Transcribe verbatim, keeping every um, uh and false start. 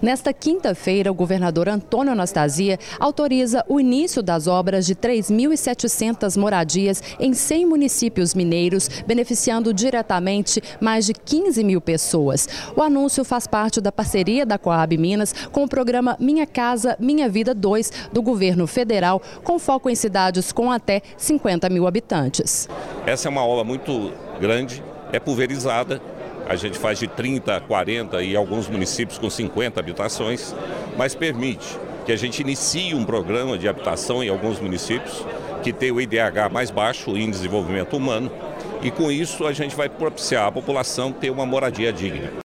Nesta quinta-feira, o governador Antônio Anastasia autoriza o início das obras de três mil e setecentas moradias em cem municípios mineiros, beneficiando diretamente mais de quinze mil pessoas. O anúncio faz parte da parceria da Coab Minas com o programa Minha Casa, Minha Vida dois do governo federal, com foco em cidades com até cinquenta mil habitantes. Essa é uma obra muito grande, é pulverizada. A gente faz de trinta a quarenta e alguns municípios com cinquenta habitações, mas permite que a gente inicie um programa de habitação em alguns municípios que tem o I D H mais baixo, o Índice de Desenvolvimento Humano, e com isso a gente vai propiciar à população ter uma moradia digna.